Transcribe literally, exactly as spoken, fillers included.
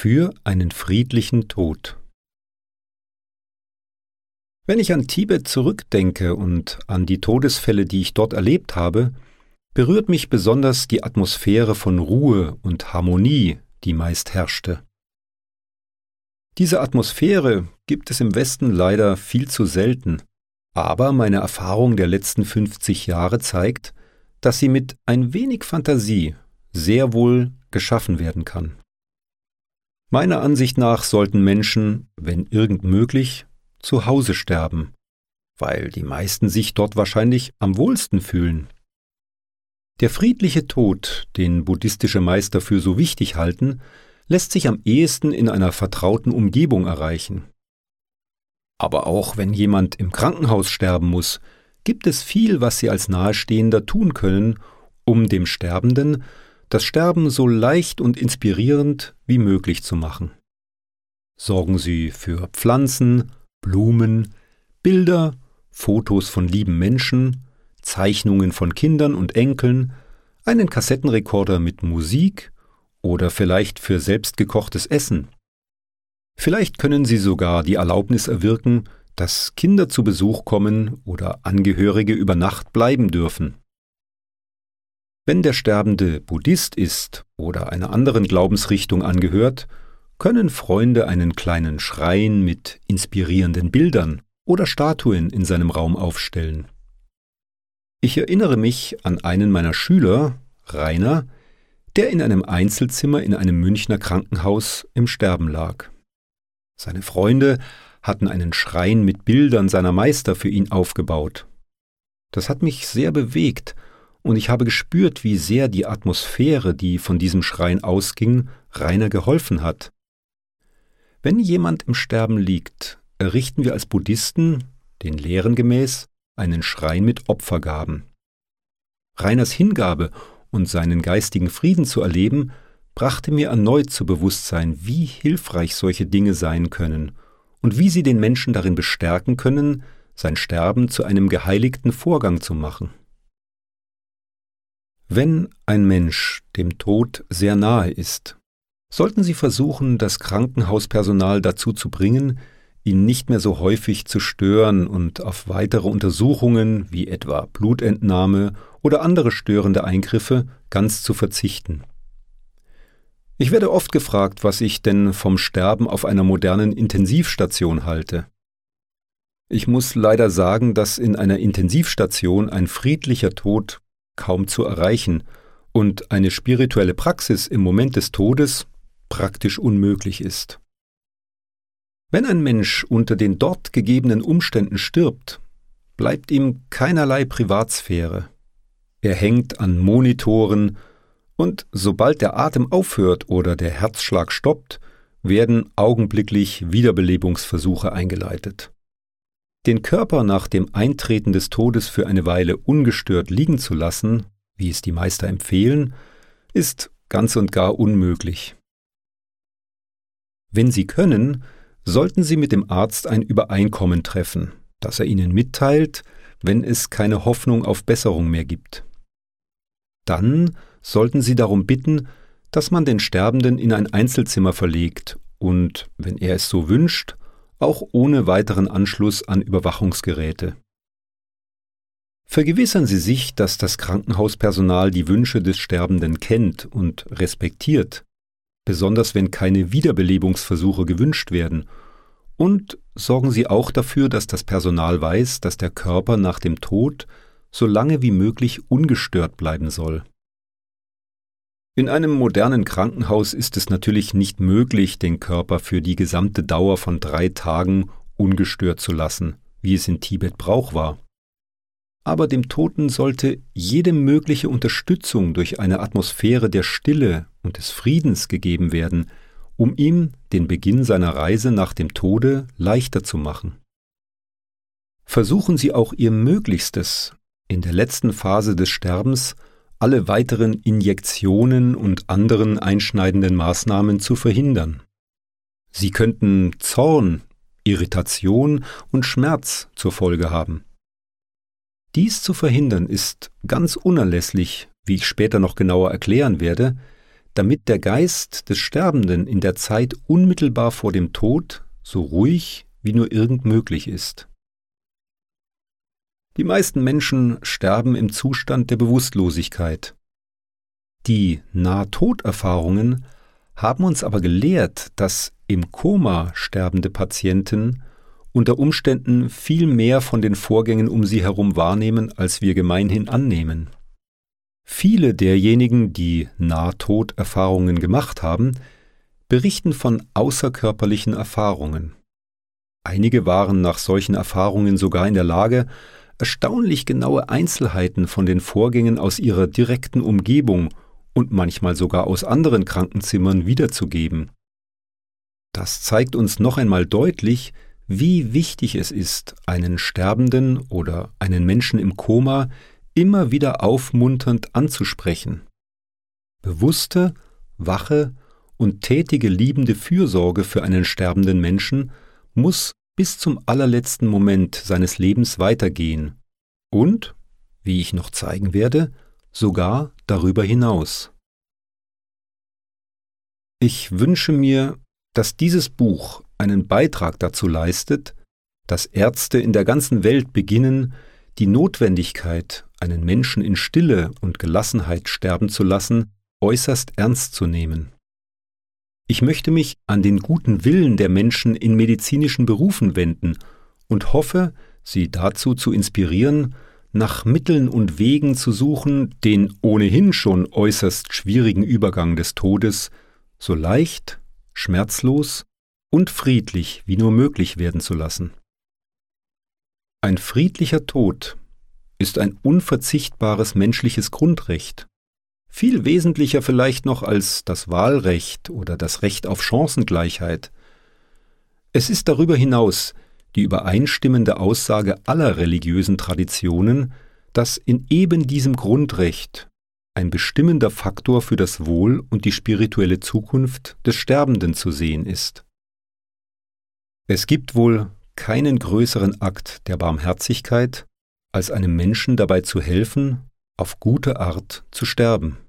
Für einen friedlichen Tod. Wenn ich an Tibet zurückdenke und an die Todesfälle, die ich dort erlebt habe, berührt mich besonders die Atmosphäre von Ruhe und Harmonie, die meist herrschte. Diese Atmosphäre gibt es im Westen leider viel zu selten, aber meine Erfahrung der letzten fünfzig Jahre zeigt, dass sie mit ein wenig Fantasie sehr wohl geschaffen werden kann. Meiner Ansicht nach sollten Menschen, wenn irgend möglich, zu Hause sterben, weil die meisten sich dort wahrscheinlich am wohlsten fühlen. Der friedliche Tod, den buddhistische Meister für so wichtig halten, lässt sich am ehesten in einer vertrauten Umgebung erreichen. Aber auch wenn jemand im Krankenhaus sterben muss, gibt es viel, was Sie als Nahestehender tun können, um dem Sterbenden das Sterben so leicht und inspirierend wie möglich zu machen. Sorgen Sie für Pflanzen, Blumen, Bilder, Fotos von lieben Menschen, Zeichnungen von Kindern und Enkeln, einen Kassettenrekorder mit Musik oder vielleicht für selbstgekochtes Essen. Vielleicht können Sie sogar die Erlaubnis erwirken, dass Kinder zu Besuch kommen oder Angehörige über Nacht bleiben dürfen. Wenn der Sterbende Buddhist ist oder einer anderen Glaubensrichtung angehört, können Freunde einen kleinen Schrein mit inspirierenden Bildern oder Statuen in seinem Raum aufstellen. Ich erinnere mich an einen meiner Schüler, Rainer, der in einem Einzelzimmer in einem Münchner Krankenhaus im Sterben lag. Seine Freunde hatten einen Schrein mit Bildern seiner Meister für ihn aufgebaut. Das hat mich sehr bewegt, und ich habe gespürt, wie sehr die Atmosphäre, die von diesem Schrein ausging, Rainer geholfen hat. Wenn jemand im Sterben liegt, errichten wir als Buddhisten, den Lehren gemäß, einen Schrein mit Opfergaben. Rainers Hingabe und seinen geistigen Frieden zu erleben, brachte mir erneut zu Bewusstsein, wie hilfreich solche Dinge sein können und wie sie den Menschen darin bestärken können, sein Sterben zu einem geheiligten Vorgang zu machen. Wenn ein Mensch dem Tod sehr nahe ist, sollten Sie versuchen, das Krankenhauspersonal dazu zu bringen, ihn nicht mehr so häufig zu stören und auf weitere Untersuchungen wie etwa Blutentnahme oder andere störende Eingriffe ganz zu verzichten. Ich werde oft gefragt, was ich denn vom Sterben auf einer modernen Intensivstation halte. Ich muss leider sagen, dass in einer Intensivstation ein friedlicher Tod kaum zu erreichen und eine spirituelle Praxis im Moment des Todes praktisch unmöglich ist. Wenn ein Mensch unter den dort gegebenen Umständen stirbt, bleibt ihm keinerlei Privatsphäre. Er hängt an Monitoren und sobald der Atem aufhört oder der Herzschlag stoppt, werden augenblicklich Wiederbelebungsversuche eingeleitet. Den Körper nach dem Eintreten des Todes für eine Weile ungestört liegen zu lassen, wie es die Meister empfehlen, ist ganz und gar unmöglich. Wenn Sie können, sollten Sie mit dem Arzt ein Übereinkommen treffen, das er Ihnen mitteilt, wenn es keine Hoffnung auf Besserung mehr gibt. Dann sollten Sie darum bitten, dass man den Sterbenden in ein Einzelzimmer verlegt und, wenn er es so wünscht, auch ohne weiteren Anschluss an Überwachungsgeräte. Vergewissern Sie sich, dass das Krankenhauspersonal die Wünsche des Sterbenden kennt und respektiert, besonders wenn keine Wiederbelebungsversuche gewünscht werden, und sorgen Sie auch dafür, dass das Personal weiß, dass der Körper nach dem Tod so lange wie möglich ungestört bleiben soll. In einem modernen Krankenhaus ist es natürlich nicht möglich, den Körper für die gesamte Dauer von drei Tagen ungestört zu lassen, wie es in Tibet Brauch war. Aber dem Toten sollte jede mögliche Unterstützung durch eine Atmosphäre der Stille und des Friedens gegeben werden, um ihm den Beginn seiner Reise nach dem Tode leichter zu machen. Versuchen Sie auch Ihr Möglichstes, in der letzten Phase des Sterbens alle weiteren Injektionen und anderen einschneidenden Maßnahmen zu verhindern. Sie könnten Zorn, Irritation und Schmerz zur Folge haben. Dies zu verhindern ist ganz unerlässlich, wie ich später noch genauer erklären werde, damit der Geist des Sterbenden in der Zeit unmittelbar vor dem Tod so ruhig wie nur irgend möglich ist. Die meisten Menschen sterben im Zustand der Bewusstlosigkeit. Die Nahtoderfahrungen haben uns aber gelehrt, dass im Koma sterbende Patienten unter Umständen viel mehr von den Vorgängen um sie herum wahrnehmen, als wir gemeinhin annehmen. Viele derjenigen, die Nahtoderfahrungen gemacht haben, berichten von außerkörperlichen Erfahrungen. Einige waren nach solchen Erfahrungen sogar in der Lage, erstaunlich genaue Einzelheiten von den Vorgängen aus ihrer direkten Umgebung und manchmal sogar aus anderen Krankenzimmern wiederzugeben. Das zeigt uns noch einmal deutlich, wie wichtig es ist, einen Sterbenden oder einen Menschen im Koma immer wieder aufmunternd anzusprechen. Bewusste, wache und tätige liebende Fürsorge für einen sterbenden Menschen muss bis zum allerletzten Moment seines Lebens weitergehen und, wie ich noch zeigen werde, sogar darüber hinaus. Ich wünsche mir, dass dieses Buch einen Beitrag dazu leistet, dass Ärzte in der ganzen Welt beginnen, die Notwendigkeit, einen Menschen in Stille und Gelassenheit sterben zu lassen, äußerst ernst zu nehmen. Ich möchte mich an den guten Willen der Menschen in medizinischen Berufen wenden und hoffe, sie dazu zu inspirieren, nach Mitteln und Wegen zu suchen, den ohnehin schon äußerst schwierigen Übergang des Todes so leicht, schmerzlos und friedlich wie nur möglich werden zu lassen. Ein friedlicher Tod ist ein unverzichtbares menschliches Grundrecht, viel wesentlicher vielleicht noch als das Wahlrecht oder das Recht auf Chancengleichheit. Es ist darüber hinaus die übereinstimmende Aussage aller religiösen Traditionen, dass in eben diesem Grundrecht ein bestimmender Faktor für das Wohl und die spirituelle Zukunft des Sterbenden zu sehen ist. Es gibt wohl keinen größeren Akt der Barmherzigkeit, als einem Menschen dabei zu helfen, auf gute Art zu sterben.